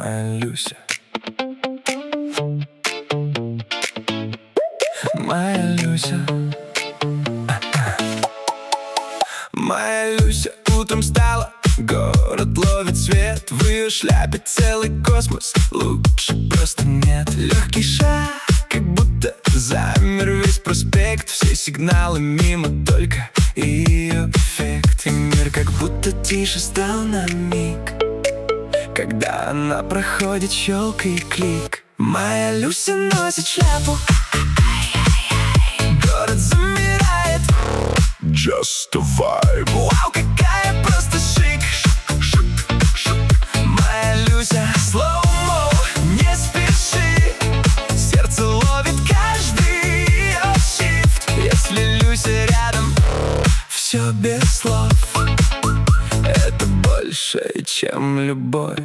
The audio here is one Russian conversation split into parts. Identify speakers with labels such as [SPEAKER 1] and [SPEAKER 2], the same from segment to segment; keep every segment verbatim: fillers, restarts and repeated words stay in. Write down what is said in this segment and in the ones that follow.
[SPEAKER 1] моя Люся. Моя Люся. Моя Люся утром встала, город ловит свет. В ее шляпе целый космос, лучше просто нет. Легкий шаг, как будто замер весь проспект. Все сигналы мимо, только ее эффект. И мир как будто тише стал на миг, когда она проходит, щелк и клик. Моя Люся носит шляпу, город замирает.
[SPEAKER 2] Just a vibe.
[SPEAKER 1] Вау, какая просто шик. Моя Люся slow-mo, не спеши. Сердце ловит каждый ее shift. Если Люся рядом, все без слов. Это больше, чем любовь.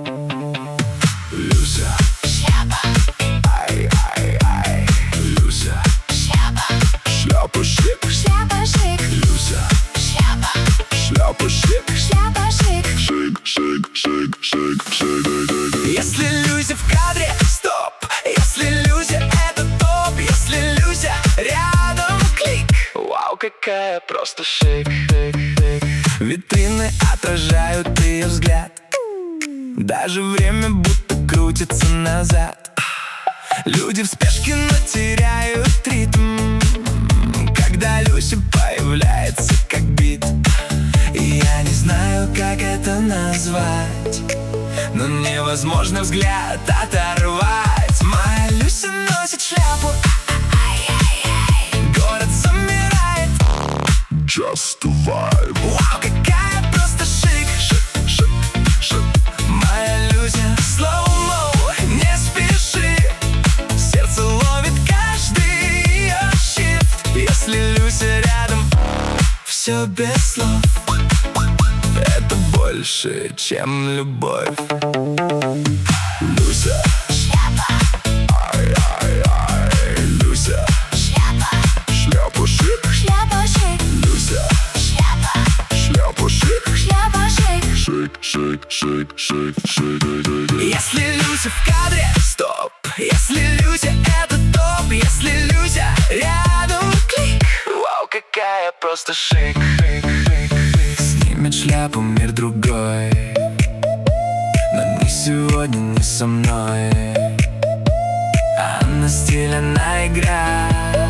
[SPEAKER 2] Люся.
[SPEAKER 3] Шляпа.
[SPEAKER 2] Ай-ай-ай. Люся.
[SPEAKER 3] Шляпа.
[SPEAKER 2] Шляпа шик.
[SPEAKER 3] Шляпа шик.
[SPEAKER 2] Люся.
[SPEAKER 3] Шляпа.
[SPEAKER 2] Шляпа шик.
[SPEAKER 3] Шляпа шик.
[SPEAKER 2] Шик, шик, шик, шик, шик.
[SPEAKER 1] Если Люся в кадре, стоп. Если Люся это топ. Если Люся рядом, клик. Вау, какая просто шик. Витрины отражают ее взгляд. Даже время будто крутится назад. Люди в спешке, но теряют ритм, когда Люся появляется как бит. И я не знаю, как это назвать, но невозможно взгляд оторвать. Моя Люся носит шляпу, город замирает.
[SPEAKER 2] Just a vibe.
[SPEAKER 1] Вау, какая просто шик, шик, шик, шик. Моя Люся slow-mo, не спеши. Сердце ловит каждый ее shift. Если Люся рядом, все без слов. Это больше, чем любовь.
[SPEAKER 2] Люся.
[SPEAKER 3] Шляпа.
[SPEAKER 2] Ай-ай-ай. Люся.
[SPEAKER 3] Шляпа.
[SPEAKER 2] Шляпа шик.
[SPEAKER 3] Шляпа шик.
[SPEAKER 2] Люся.
[SPEAKER 3] Шляпа.
[SPEAKER 2] Шляпа шик.
[SPEAKER 3] Шляпа шик.
[SPEAKER 2] Шик, шик, шик, шик, шик.
[SPEAKER 1] Если Люся в кадре, стоп. Если Люся это топ. Если Люся рядом, клик. Вау, какая просто шик. Снимет шляпу, мир другой, но не сегодня, не со мной. Она стиль, она игра,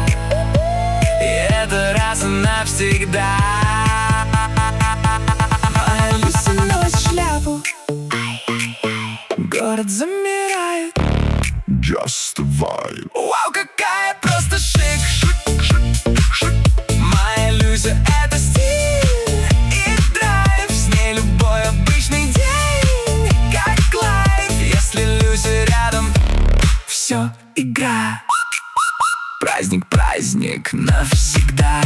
[SPEAKER 1] и это раз и навсегда. Моя Люся носит шляпу, город замирает.
[SPEAKER 2] Just a vibe.
[SPEAKER 1] Вау, какая просто шик. Моя Люся это стиль и драйв. С ней любой обычный день как лайф. Если Люся рядом, все игра. Праздник, праздник навсегда.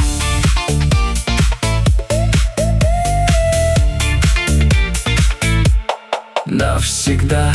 [SPEAKER 1] Навсегда.